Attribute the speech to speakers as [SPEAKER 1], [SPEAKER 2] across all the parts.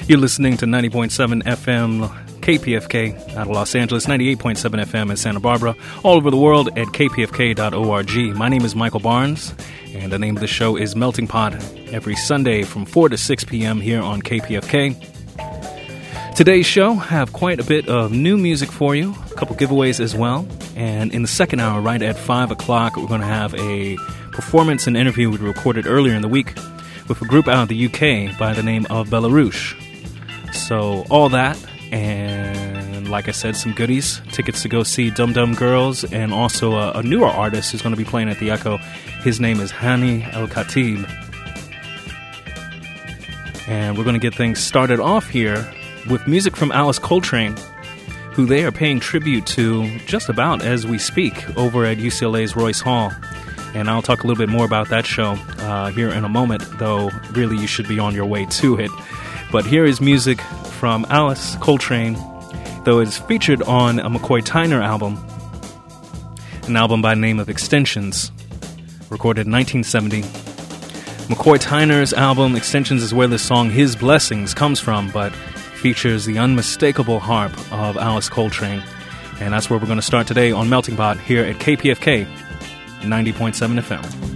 [SPEAKER 1] You're listening to 90.7 FM KPFK out of Los Angeles, 98.7 FM in Santa Barbara, all over the world at kpfk.org. My name is Michael Barnes, and the name of the show is Melting Pot, every Sunday from 4 to 6 p.m. here on KPFK. Today's show have quite a bit of new music for you, a couple giveaways as well, and in the second hour, right at 5 o'clock, we're going to have a performance and interview we recorded earlier in the week with a group out of the UK by the name of Belarus. So all that, and like I said, some goodies, tickets to go see Dum Dum Girls, and also a newer artist who's going to be playing at the Echo. His name is Hani El Khatib. And we're going to get things started off here with music from Alice Coltrane, who they are paying tribute to just about as we speak over at UCLA's Royce Hall. And I'll talk a little bit more about that show here in a moment, though really you should be on your way to it. But here is music from Alice Coltrane, though it's featured on a McCoy Tyner album, an album by the name of Extensions, recorded in 1970. McCoy Tyner's album Extensions is where the song His Blessings comes from, but features the unmistakable harp of Alice Coltrane. And that's where we're going to start today on Melting Pot here at KPFK 90.7 FM.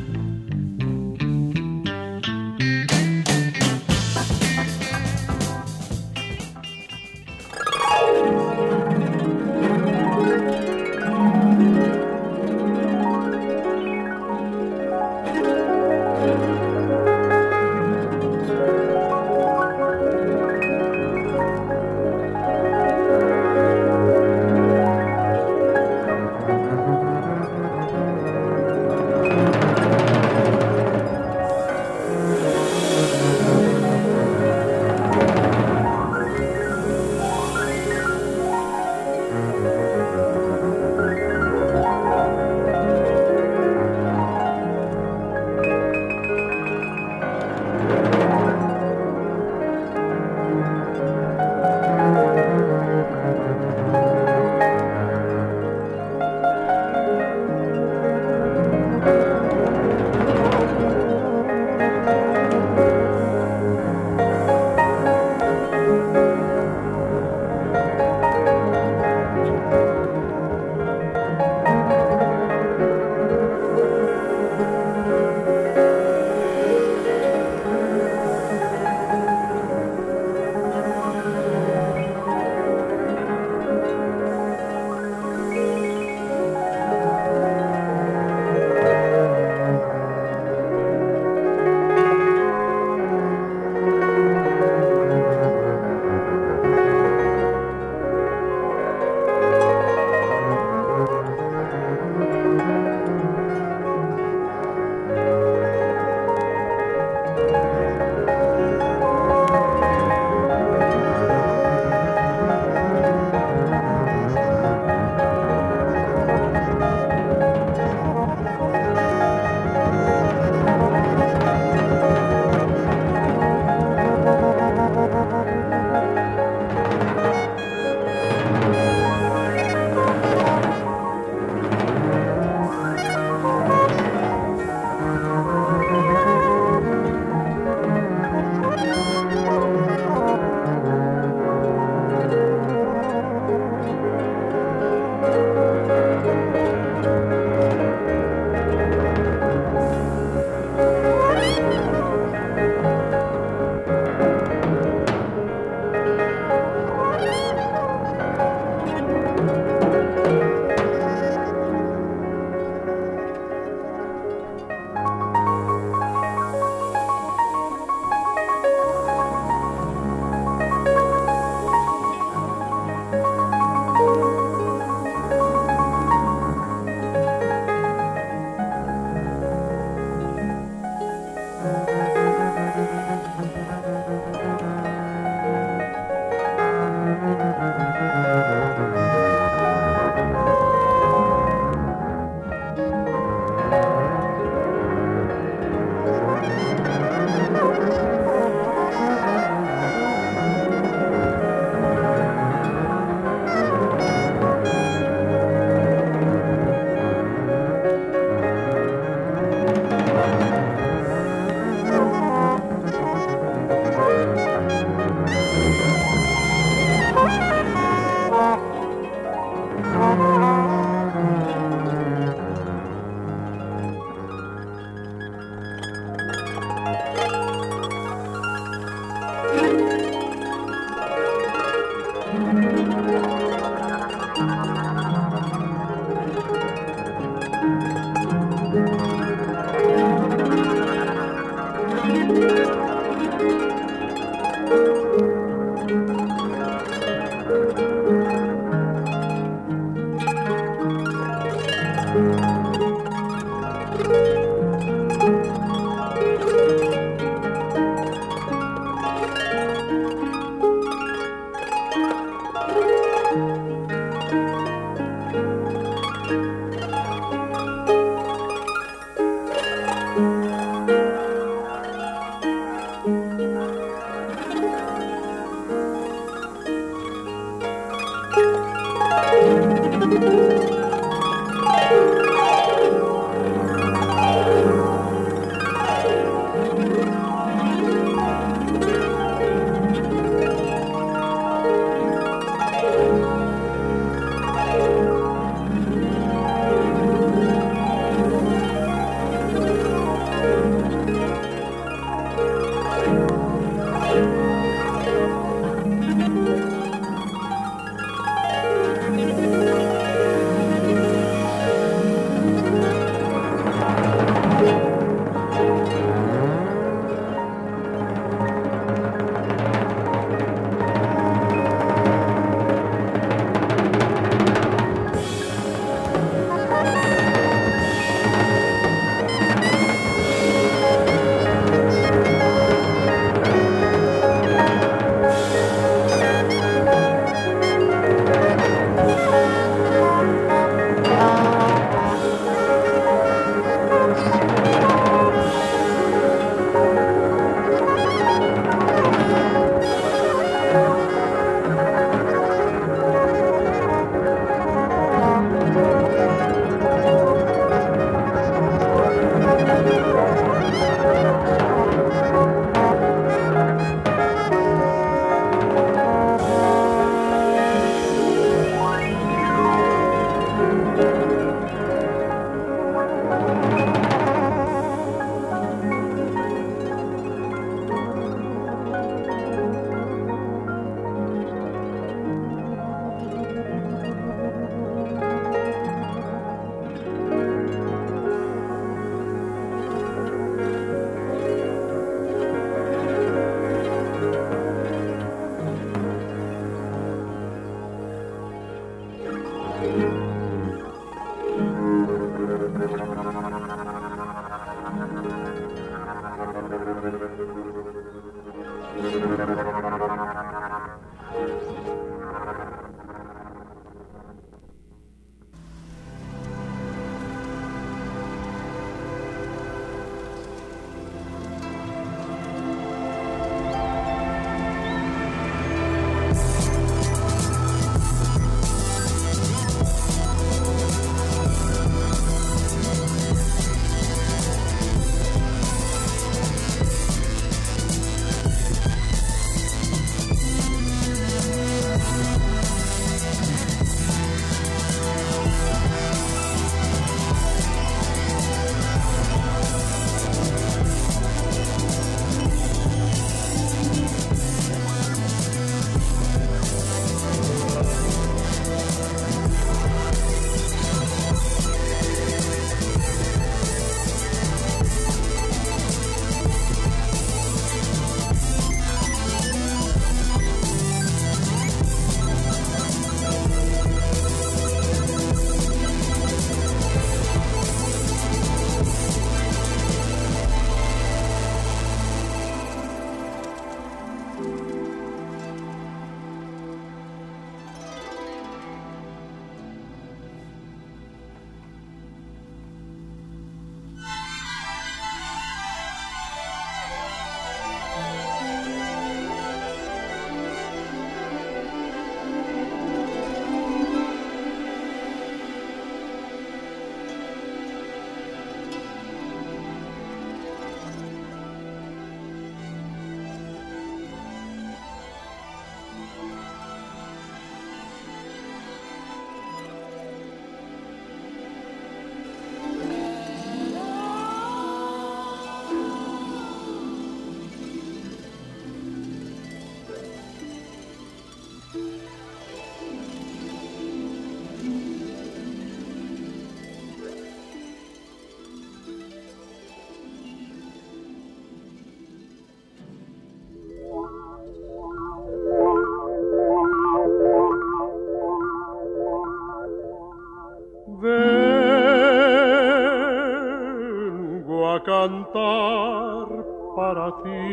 [SPEAKER 2] cantar para ti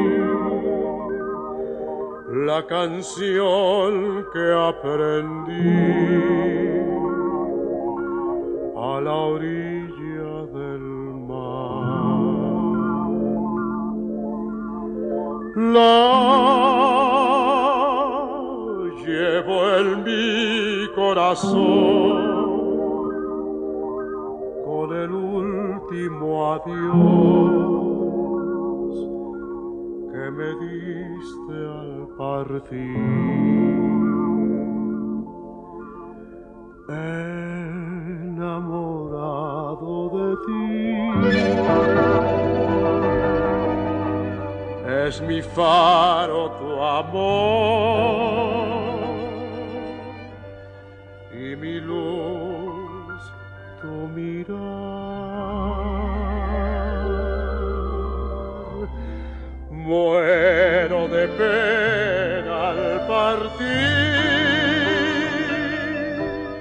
[SPEAKER 2] la canción que aprendí a la orilla del mar. La llevo en mi corazón con el último adiós que me diste al partir. Enamorado de ti, es mi faro tu amor y mi luz tu mirar. Muero de pena al partir,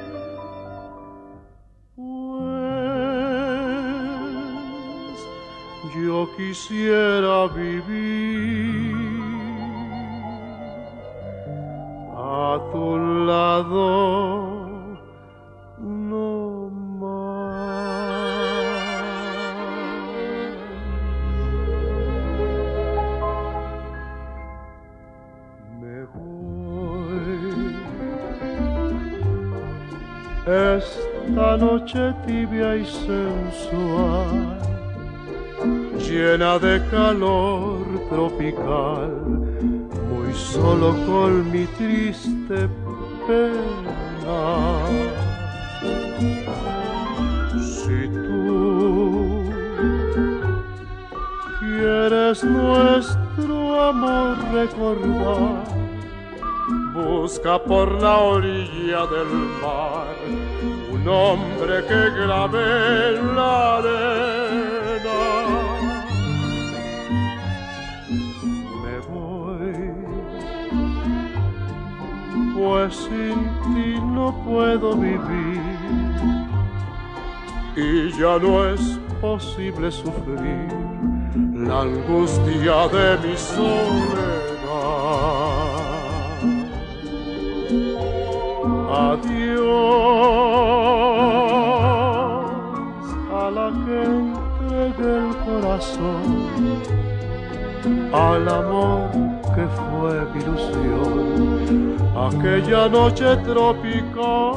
[SPEAKER 2] pues yo quisiera vivir a tu lado. Esta noche tibia y sensual, llena de calor tropical, muy solo con mi triste pena. Si tú quieres nuestro amor recordar, busca por la orilla del mar un nombre que grave en la arena. Me voy, pues sin ti no puedo vivir y ya no es posible sufrir la angustia de mi soledad. fue mi ilusión, aquella noche tropical.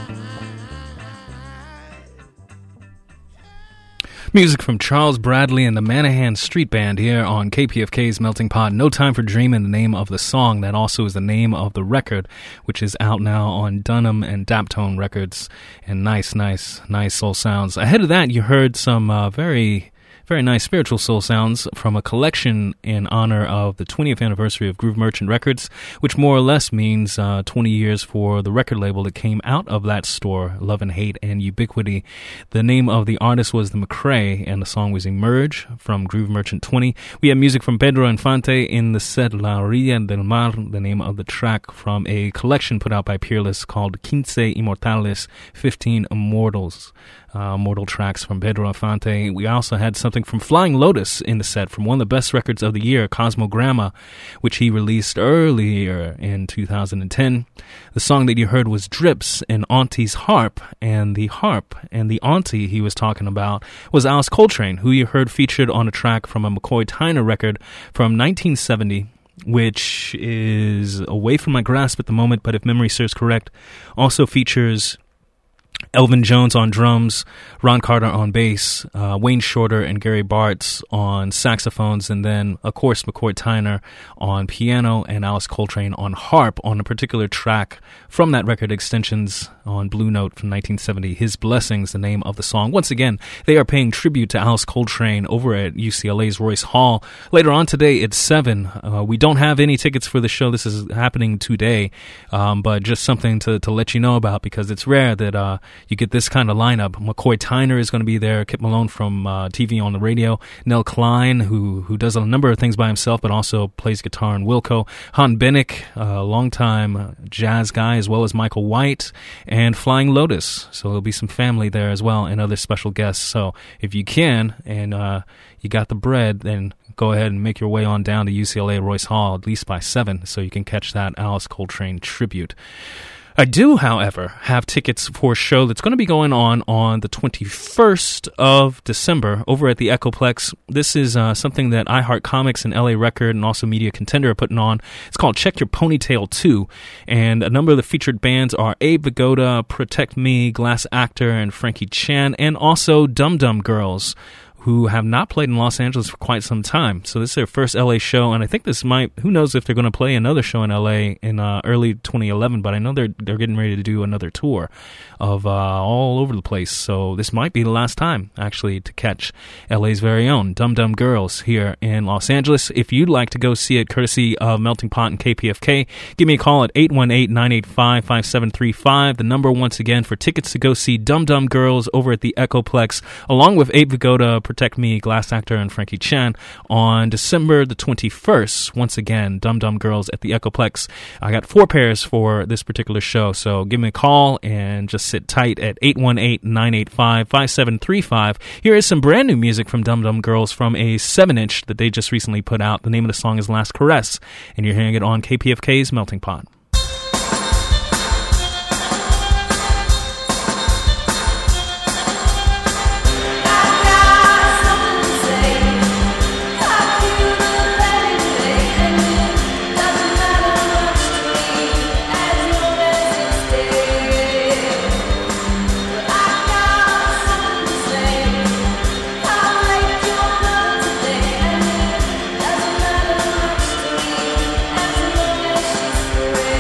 [SPEAKER 1] Music from Charles Bradley and the Manahan Street Band here on KPFK's Melting Pot. No Time for Dreamin', the name of the song. That also is the name of the record, which is out now on Dunham and Daptone Records. And nice soul sounds. Ahead of that, you heard some very nice spiritual soul sounds from a collection in honor of the 20th anniversary of Groove Merchant Records, which more or less means 20 years for the record label that came out of that store, Love and Hate and Ubiquity. The name of the artist was The McCrae, and the song was Emerge from Groove Merchant 20. We have music from Pedro Infante in the set La Orilla del Mar, the name of the track from a collection put out by Peerless called Quince Immortales, 15 Immortals. Mortal tracks from Pedro Infante. We also had something from Flying Lotus in the set from one of the best records of the year, Cosmogramma, which he released earlier in 2010. The song that you heard was Drips and Auntie's Harp, and the auntie he was talking about was Alice Coltrane, who you heard featured on a track from a McCoy Tyner record from 1970, which is away from my grasp at the moment, but if memory serves correct, also features Elvin Jones on drums, Ron Carter on bass, Wayne Shorter and Gary Bartz on saxophones, and then, of course, McCoy Tyner on piano and Alice Coltrane on harp on a particular track from that record, Extensions on Blue Note from 1970. His Blessings, the name of the song. Once again, they are paying tribute to Alice Coltrane over at UCLA's Royce Hall. Later on today at 7. We don't have any tickets for the show. This is happening today, but just something to let you know about, because it's rare that you get this kind of lineup. McCoy Tyner is going to be there, Kip Malone from TV on the Radio, Nell Klein, who does a number of things by himself, but also plays guitar in Wilco, Han Bennick, a longtime jazz guy, as well as Michael White, and Flying Lotus. So there'll be some family there as well, and other special guests. So if you can, and you got the bread, then go ahead and make your way on down to UCLA Royce Hall, at least by 7, so you can catch that Alice Coltrane tribute. I do, however, have tickets for a show that's going to be going on the 21st of December over at the Echoplex. This is something that iHeart Comics and LA Record and also Media Contender are putting on. It's called Check Your Ponytail 2, and a number of the featured bands are Abe Vigoda, Protect Me, Glass Actor, and Frankie Chan, and also Dum Dum Girls, who have not played in Los Angeles for quite some time. So this is their first LA show, and I think this might, who knows if they're going to play another show in LA in early 2011, but I know they're getting ready to do another tour of all over the place. So this might be the last time, actually, to catch LA's very own Dum Dum Girls here in Los Angeles. If you'd like to go see it, courtesy of Melting Pot and KPFK, give me a call at 818-985-5735. The number, once again, for tickets to go see Dum Dum Girls over at the Echoplex, along with Abe Vigoda, Protect Me, Glass Actor, and Frankie Chan on December the 21st. Once again, Dum Dum Girls at the Echoplex. I got 4 pairs for this particular show, so give me a call and just sit tight at 818-985-5735. Here is some brand new music from Dum Dum Girls from a 7-inch that they just recently put out. The name of the song is Last Caress, and you're hearing it on KPFK's Melting Pot.
[SPEAKER 3] As long as she's free.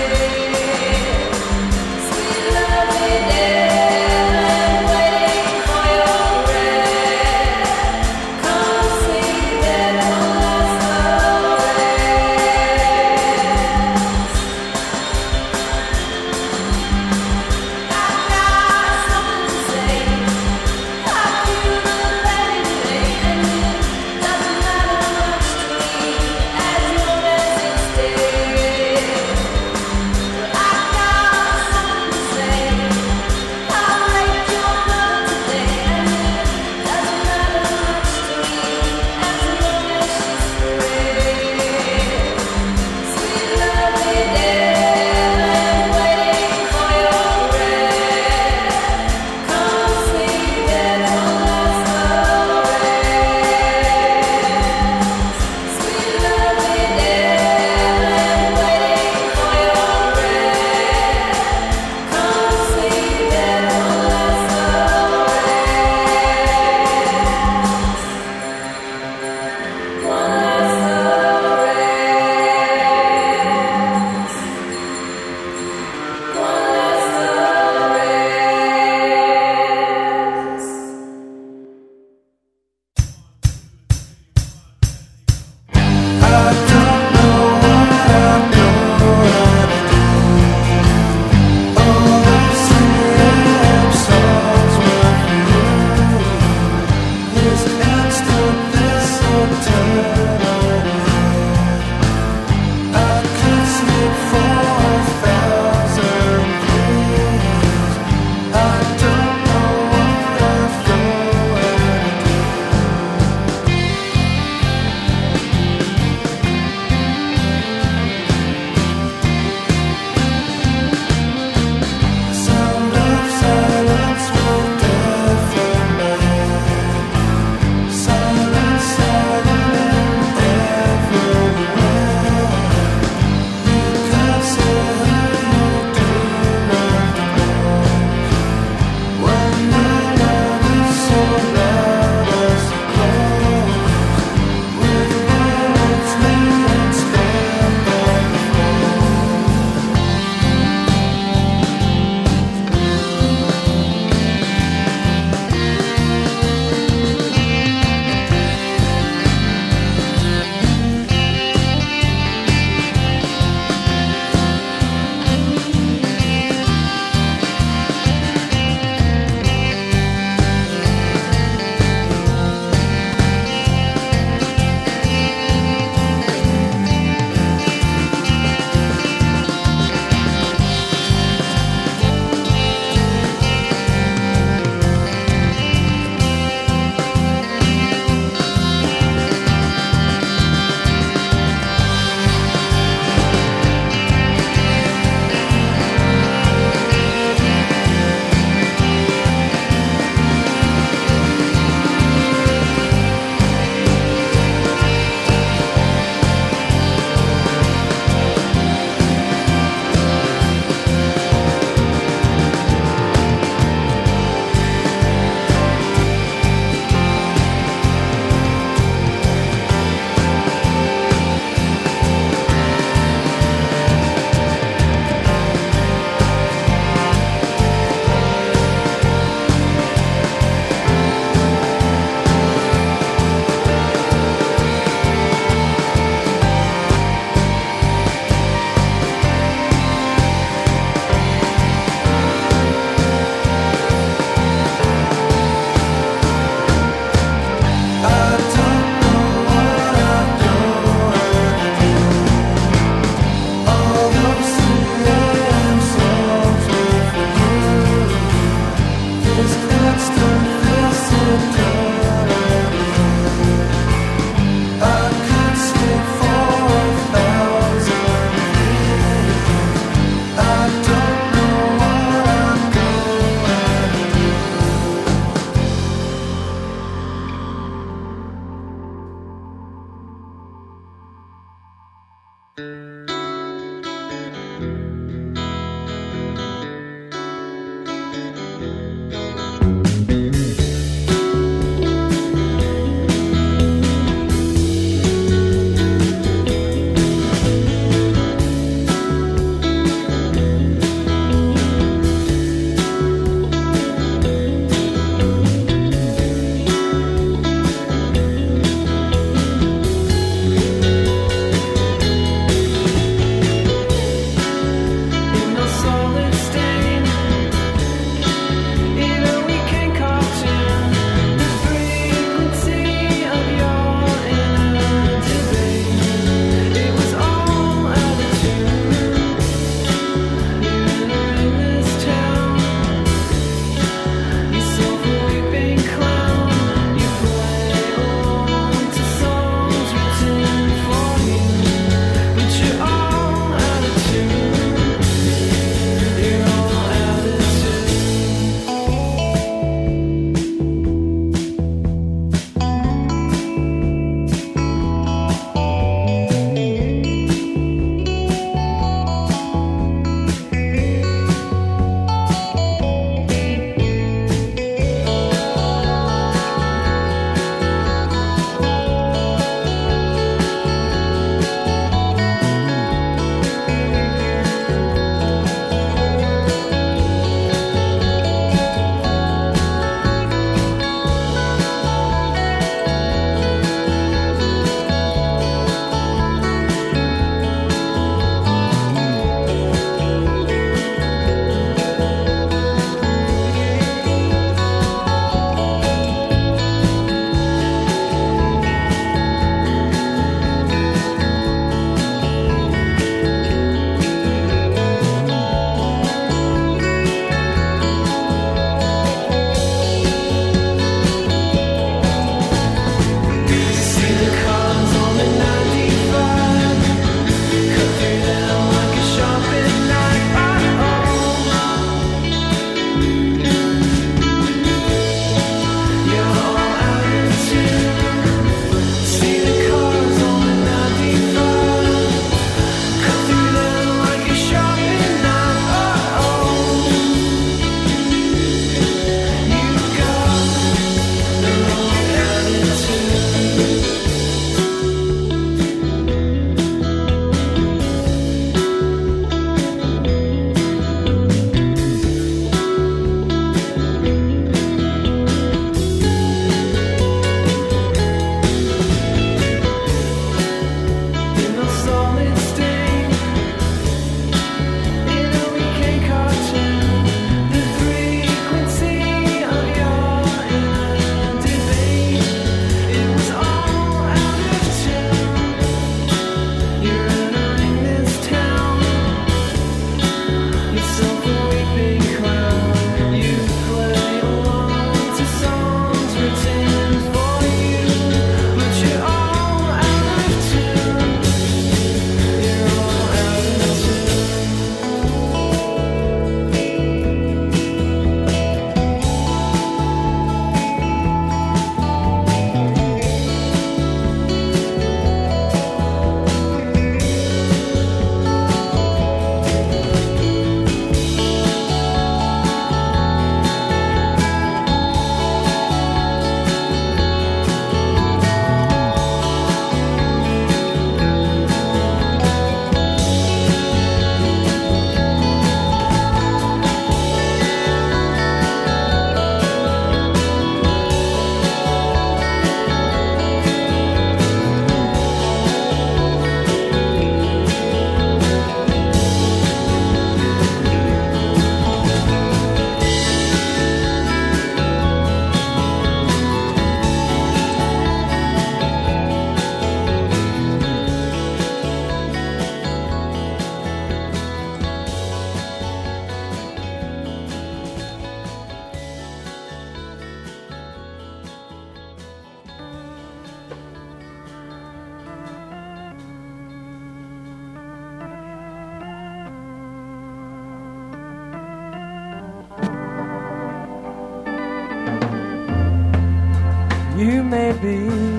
[SPEAKER 3] You may be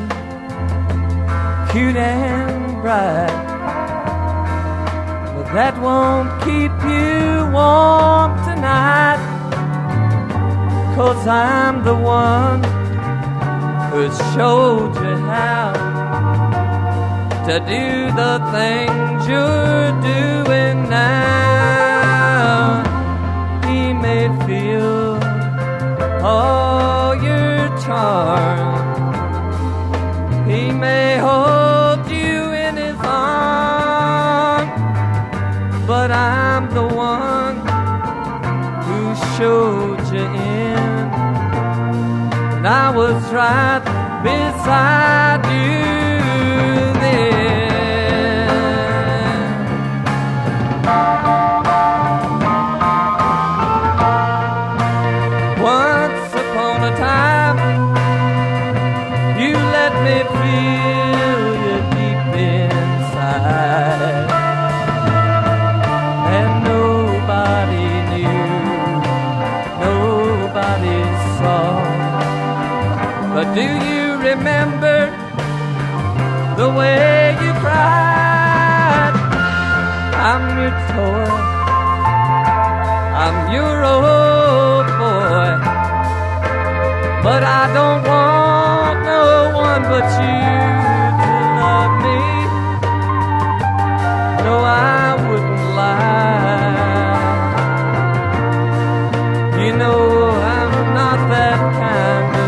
[SPEAKER 3] cute and bright, but that won't keep you warm tonight. 'Cause I'm the one who showed you how to do the things you're doing now. He may feel all your charm, he may hold you in his arms, but I'm the one who showed you in, and I was right beside you then. Once upon a time, you let me feel you deep inside, and nobody knew, nobody saw. But do you remember the way you cried? I'm your toy, I'm your old boy, but I don't want no one but you to love me. No, I wouldn't lie. You know I'm not that kind of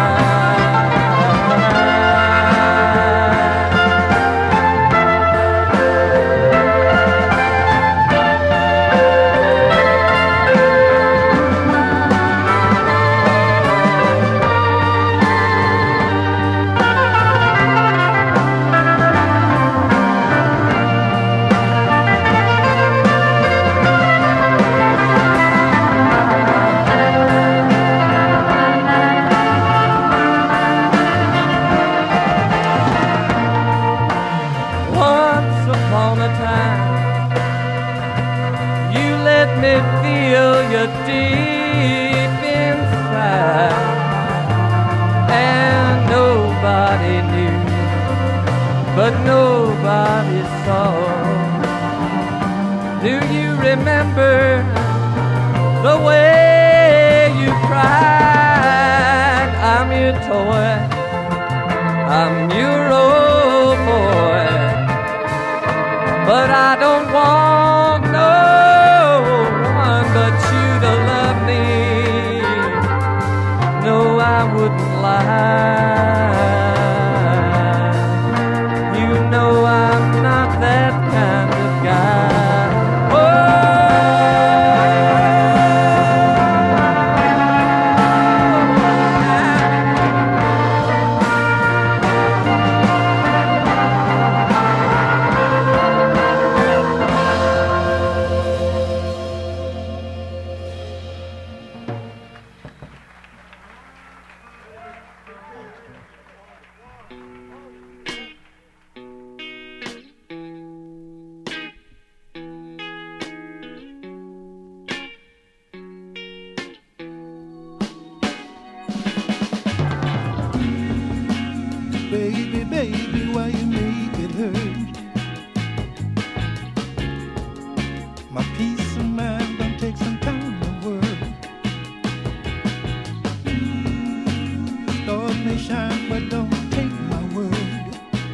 [SPEAKER 3] deep inside, and nobody knew, but nobody saw. Do you remember the way you cried? I'm your toy, I'm your old boy, but I don't want no one but you to love me. No, I wouldn't lie. You know I'm not that kind of guy.
[SPEAKER 4] Baby, baby, why you make it hurt? My peace of mind gonna take some time to work. Stars may shine, but don't take my word.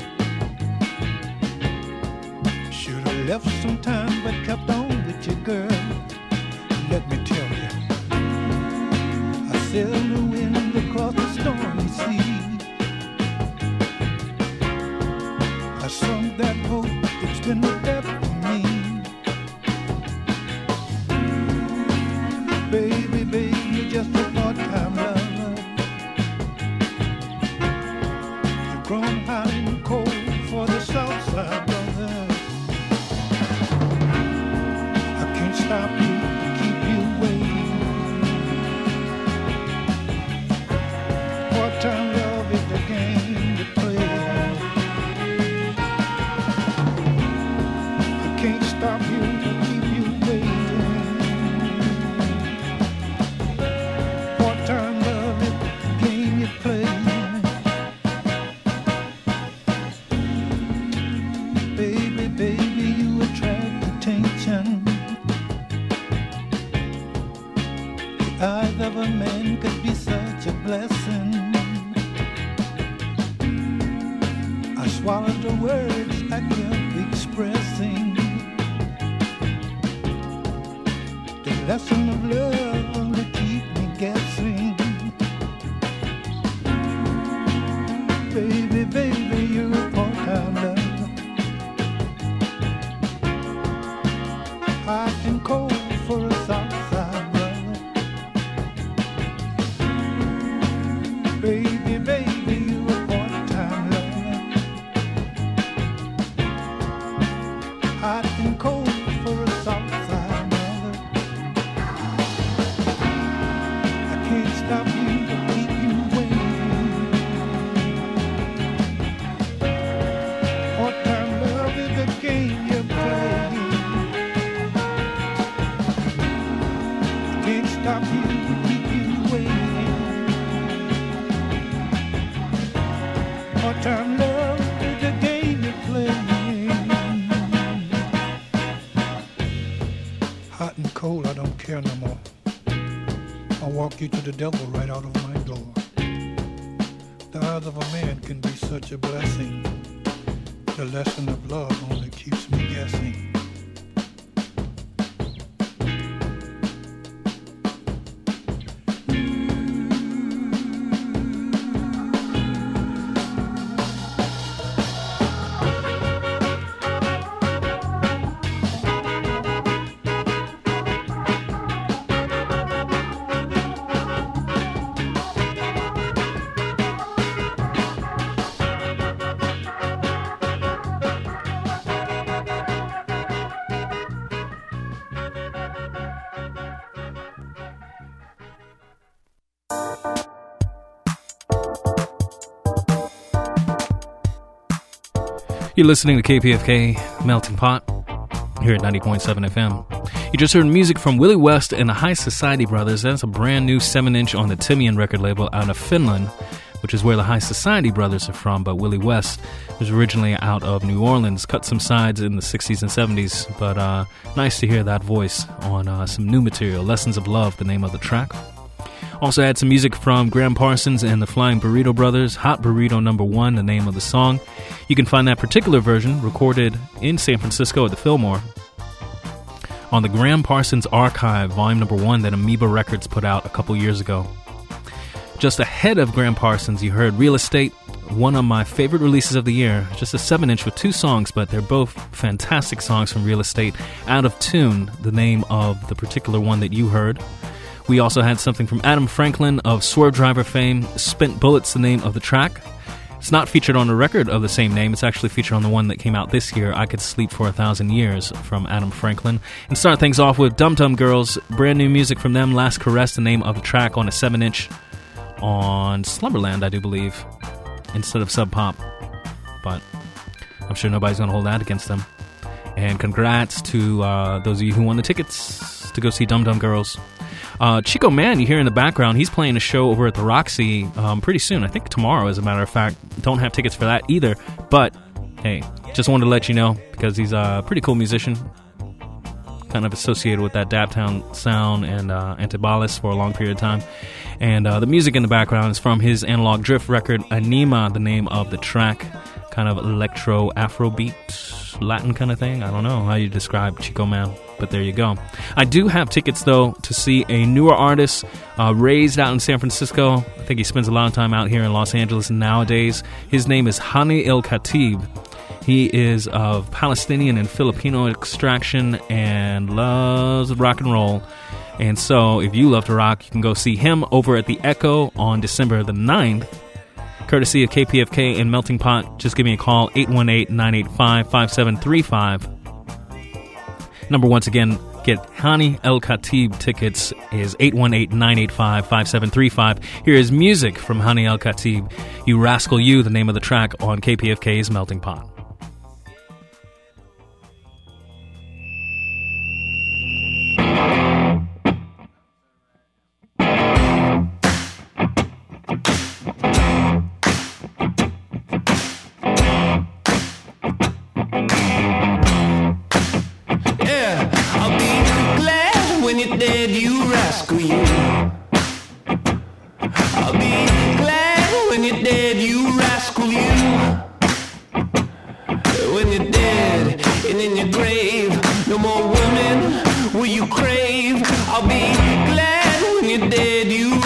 [SPEAKER 4] Should've left some time, but kept on with your girl. Let me tell you, I sailed the wind across the stormy sea. I sunk that boat, it's been a death for me. Baby, baby, you're just a part-time lover. You've grown hot and cold for the south side brothers. I can't stop you, keep you waiting. Part-time love is the game to play. ever man could be such a blessing. I swallowed the words I kept expressing. The lesson of love to keep me guessing. Baby, baby, you're a part-time love. Hot and cold for a Southside brother. Baby, baby, you a part-time lover. Hot and cold for a Southside brother. I can't stop you but keep you waiting. Part-time love is the game you're playing. Stop you, keep you waiting. Part-time love is the game you're playing. Hot and cold, I don't care no more. I'll walk you to the devil right out of my door. The eyes of a man can be such a blessing. The lesson of love only keeps me guessing.
[SPEAKER 1] You're listening to KPFK Melting Pot here at 90.7 FM. You just heard music from Willie West and the High Society Brothers. That's a brand new 7-inch on the Timian record label out of Finland, which is where the High Society Brothers are from. But Willie West was originally out of New Orleans, cut some sides in the 60s and 70s. But nice to hear that voice on some new material. Lessons of Love, the name of the track. Also had some music from Graham Parsons and the Flying Burrito Brothers, Hot Burrito No. 1, the name of the song. You can find that particular version recorded in San Francisco at the Fillmore on the Graham Parsons Archive, Volume No. 1 that Amoeba Records put out a couple years ago. Just ahead of Graham Parsons, you heard Real Estate, one of my favorite releases of the year. Just a 7-inch with 2 songs, but they're both fantastic songs from Real Estate. Out of Tune, the name of the particular one that you heard. We also had something from Adam Franklin of Swerve Driver fame, Spent Bullets, the name of the track. It's not featured on a record of the same name. It's actually featured on the one that came out this year, I Could Sleep for 1,000 Years, from Adam Franklin. And start things off with Dum Dum Girls, brand new music from them, Last Caress, the name of the track, on a 7-inch on Slumberland, I do believe, instead of Sub Pop. But I'm sure nobody's going to hold that against them. And congrats to those of you who won the tickets to go see Dum Dum Girls. Chico Man, you hear in the background, he's playing a show over at the Roxy pretty soon. I think tomorrow, as a matter of fact. Don't have tickets for that either. But, hey, just wanted to let you know, because he's a pretty cool musician. Kind of associated with that Daptown sound and Antibalas for a long period of time. And the music in the background is from his Analog Drift record, Anima, the name of the track. Kind of electro Afrobeat, Latin kind of thing. I don't know how you describe Chico Man, but there you go. I do have tickets, though, to see a newer artist raised out in San Francisco. I think he spends a lot of time out here in Los Angeles nowadays. His name is Hani El Khatib. He is of Palestinian and Filipino extraction and loves rock and roll. And so, if you love to rock, you can go see him over at the Echo on December the 9th. Courtesy of KPFK and Melting Pot. Just give me a call, 818-985-5735. Number once again, get Hani El Khatib tickets is 818-985-5735. Here is music from Hani El Khatib. You Rascal You, the name of the track on KPFK's Melting Pot.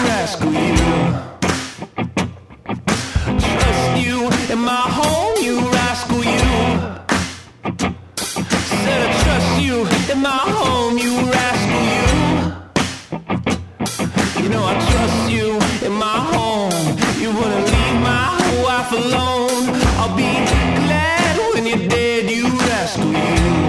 [SPEAKER 5] rascal, you. Trust you in my home, you rascal, you. Said I trust you in my home, you rascal, you. You know I trust you in my home. You wouldn't leave my wife alone. I'll be glad when you're dead, you rascal, you.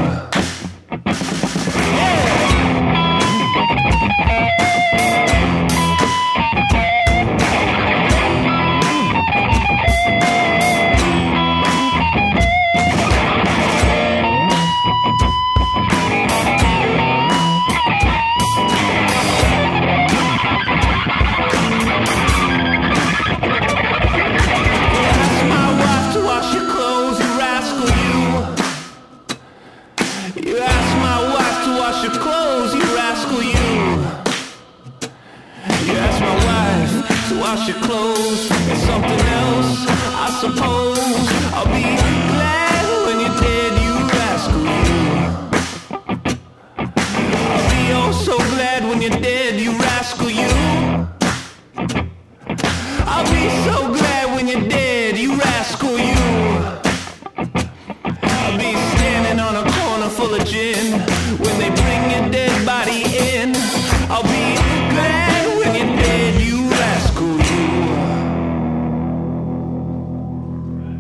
[SPEAKER 5] Wash your clothes and something else, I suppose. I'll be glad when you're dead, you rascal, you. I'll be oh so glad when you're dead, you rascal, you. I'll be so glad when you're dead, you rascal, you. I'll be standing on a corner full of gin when they bring your dead body in. I'll be glad when you're dead, you rascal, you.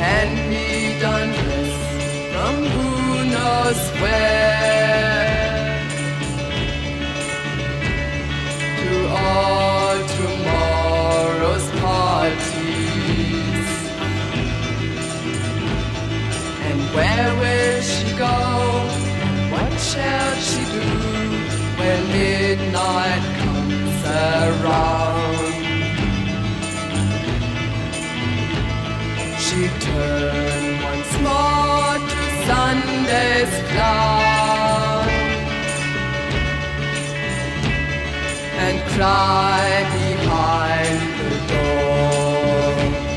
[SPEAKER 6] hand-me-down dress from who knows where, to all tomorrow's parties. And where will she go? What shall she do when midnight comes around? She turned once more to Sunday's clown and cry behind the door.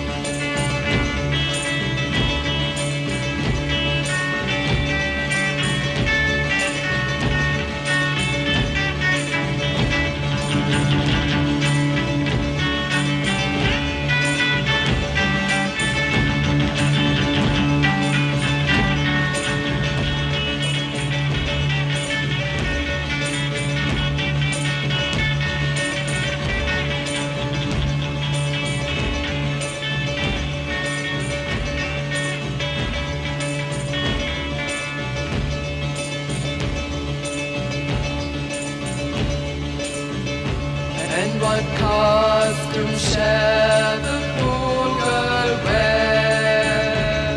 [SPEAKER 6] And what costume shall the poor girl wear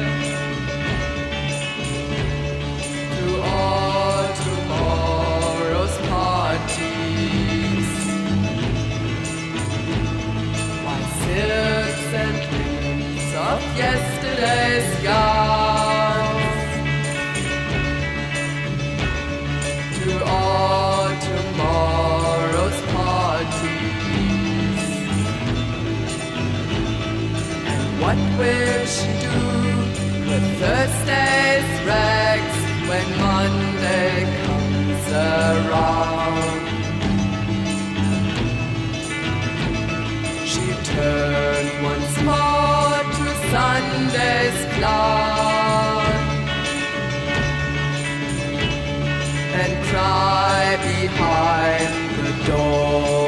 [SPEAKER 6] to all tomorrow's parties? Why, silks and linens of yesterday's gowns to all tomorrow's parties. What will she do with Thursday's rags when Monday comes around? She turned once more to Sunday's clown and cry behind the door.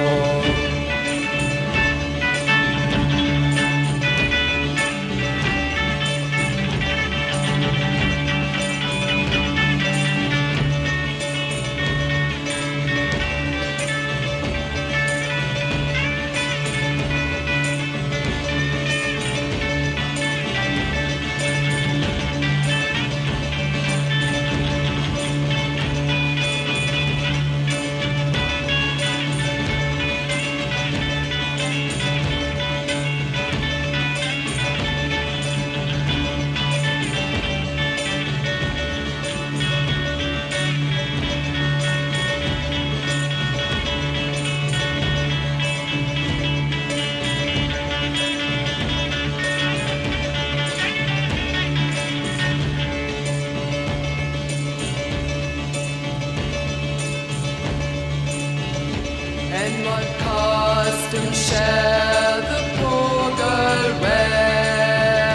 [SPEAKER 6] And what costume shall the poor girl wear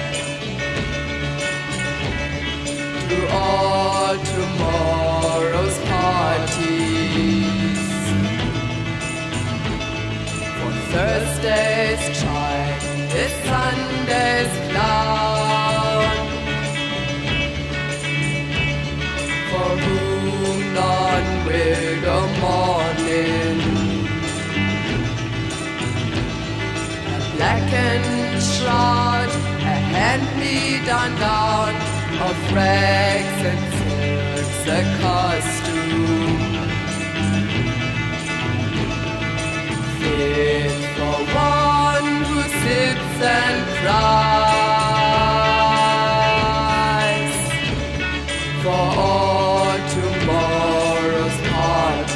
[SPEAKER 6] to all tomorrow's parties? For Thursday's child is Sunday's clown, for whom none will go mourning. Blackened shroud, a hand-me-down gown of rags and silks, a costume fit for one who sits and cries for all tomorrow's parties.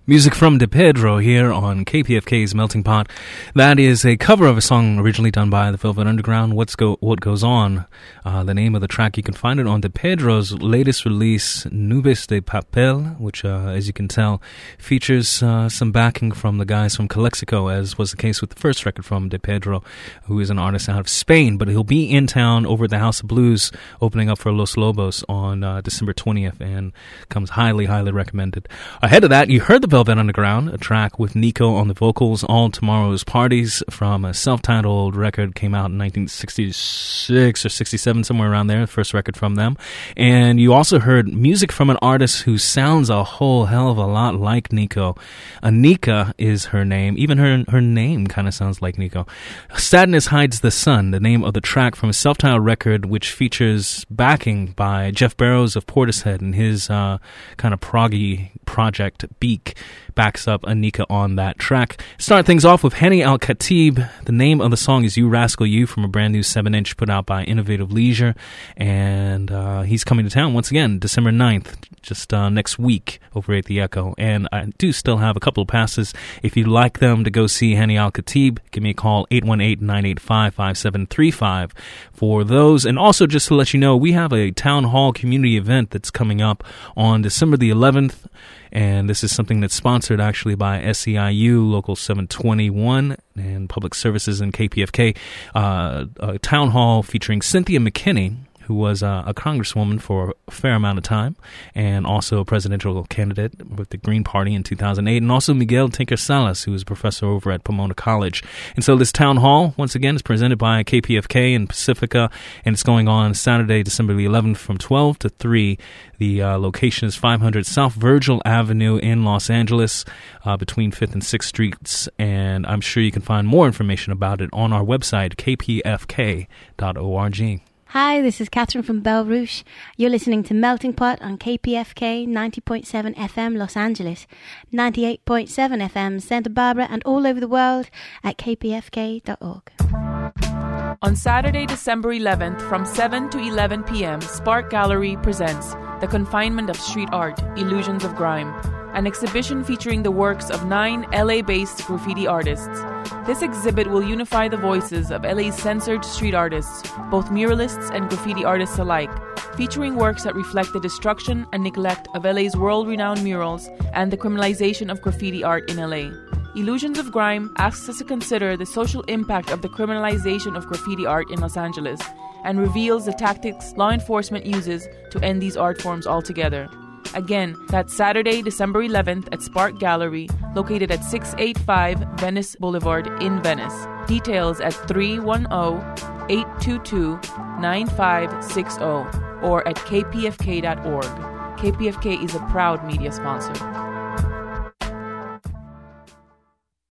[SPEAKER 1] Music from De Pedro here on KPFK's Melting Pot. That is a cover of a song originally done by the Velvet Underground, What Goes On. The name of the track, you can find it on De Pedro's latest release, Nubes de Papel, which, as you can tell, features some backing from the guys from Calexico, as was the case with the first record from De Pedro, who is an artist out of Spain. But he'll be in town over at the House of Blues, opening up for Los Lobos on December 20th, and comes highly, highly recommended. Ahead of that, you heard the Velvet Underground, a track with Nico on the vocals, All Tomorrow's Parties, from a self-titled record, came out in 1966 or 67, somewhere around there, the first record from them. And you also heard music from an artist who sounds a whole hell of a lot like Nico. Anika is her name. Even her name kind of sounds like Nico. Sadness Hides the Sun, the name of the track from a self-titled record, which features backing by Jeff Barrows of Portishead and his kind of proggy project Beak backs up Anika on that track. Start things off with Henny Al-Khatib. The name of the song is You Rascal You, from a brand new 7-inch put out by Innovative Leisure, and he's coming to town once again December 9th, just next week over at the Echo. And I do still have a couple of passes. If you'd like them to go see Henny Al-Khatib, give me a call, 818-985-5735 for those. And also, just to let you know, we have a town hall community event that's coming up on December the 11th. And this is something that's sponsored actually by SEIU, Local 721, and Public Services and KPFK. A town hall featuring Cynthia McKinney, who was a congresswoman for a fair amount of time, and also a presidential candidate with the Green Party in 2008, and also Miguel Tinker Salas, who is a professor over at Pomona College. And so this town hall, once again, is presented by KPFK and Pacifica, and it's going on Saturday, December the 11th from 12 to 3. The location is 500 South Virgil Avenue in Los Angeles, between 5th and 6th Streets, and I'm sure you can find more information about it on our website, kpfk.org.
[SPEAKER 7] Hi, this is Catherine from Belle Rouge. You're listening to Melting Pot on KPFK 90.7 FM Los Angeles, 98.7 FM Santa Barbara, and all over the world at kpfk.org.
[SPEAKER 8] On Saturday, December 11th, from 7 to 11 p.m., Spark Gallery presents The Confinement of Street Art, Illusions of Grime, an exhibition featuring the works of 9 LA-based graffiti artists. This exhibit will unify the voices of LA's censored street artists, both muralists and graffiti artists alike, featuring works that reflect the destruction and neglect of LA's world-renowned murals and the criminalization of graffiti art in LA. Illusions of Grime asks us to consider the social impact of the criminalization of graffiti art in Los Angeles and reveals the tactics law enforcement uses to end these art forms altogether. Again, that's Saturday, December 11th at Spark Gallery, located at 685 Venice Boulevard in Venice. Details at 310-822-9560 or at kpfk.org. KPFK is a proud media sponsor.